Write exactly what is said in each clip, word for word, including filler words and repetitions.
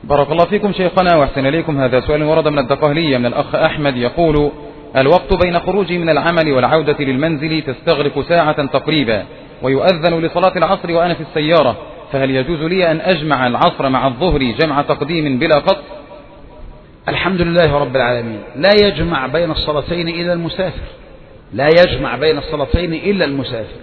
بارك الله فيكم شيخنا وأحسن إليكم. هذا سؤال ورد من الدقهلية من الأخ أحمد يقول: الوقت بين خروجي من العمل والعودة للمنزل تستغرق ساعة تقريبا، ويؤذن لصلاة العصر وأنا في السيارة، فهل يجوز لي أن أجمع العصر مع الظهر جمع تقديم بلا قط؟ الحمد لله رب العالمين. لا يجمع بين الصلاتين إلا المسافر، لا يجمع بين الصلاتين إلا المسافر.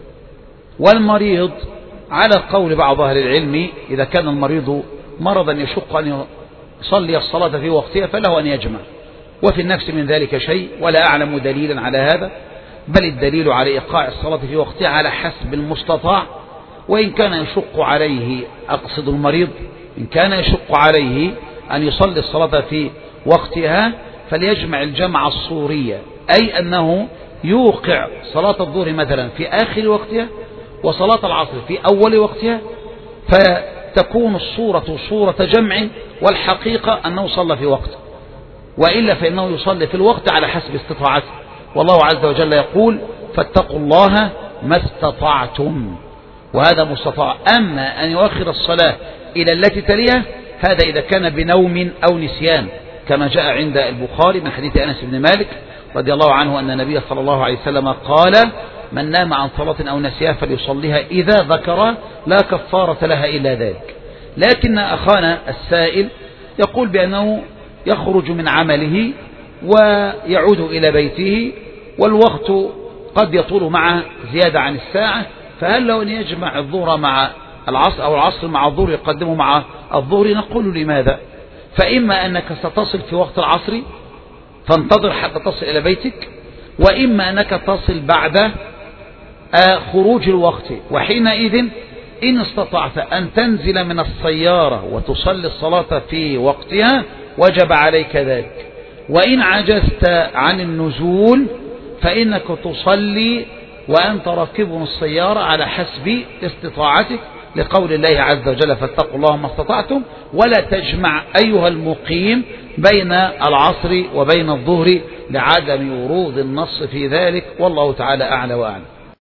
والمريض على قول بعض أهل العلم إذا كان المريض مرضا يشق أن يصلي الصلاة في وقتها فله أن يجمع، وفي النفس من ذلك شيء، ولا أعلم دليلا على هذا، بل الدليل على إيقاع الصلاة في وقتها على حسب المستطاع. وإن كان يشق عليه، أقصد المريض، إن كان يشق عليه أن يصلي الصلاة في وقتها فليجمع الجمع الصورية، أي أنه يوقع صلاة الظهر مثلا في آخر وقتها وصلاة العصر في أول وقتها، فتكون الصورة صورة جمع، والحقيقة أنه صلى في وقت، وإلا فإنه يصلي في الوقت على حسب استطاعته. والله عز وجل يقول: فاتقوا الله ما استطعتم، وهذا مستطاع. أما أن يؤخر الصلاة إلى التي تليها هذا إذا كان بنوم أو نسيان، كما جاء عند البخاري من حديث أنس بن مالك رضي الله عنه أن النبي صلى الله عليه وسلم قال: من نام عن صلاة أو نسيها فليصليها إذا ذكر، لا كفارة لها إلا ذلك. لكن أخانا السائل يقول بأنه يخرج من عمله ويعود إلى بيته والوقت قد يطول معه زيادة عن الساعة، فهل لو أن يجمع الظهر مع العصر أو العصر مع الظهر يقدمه مع الظهر؟ نقول لماذا؟ فإما أنك ستصل في وقت العصر فانتظر حتى تصل إلى بيتك، وإما أنك تصل بعد خروج الوقت، وحينئذ إن استطعت أن تنزل من السيارة وتصلي الصلاة في وقتها وجب عليك ذلك، وإن عجزت عن النزول فإنك تصلي وأنت راكب السيارة على حسب استطاعتك، لقول الله عز وجل: فاتقوا الله ما استطعتم. ولا تجمع أيها المقيم بين العصر وبين الظهر لعدم ورود النص في ذلك، والله تعالى أعلى وأعلم.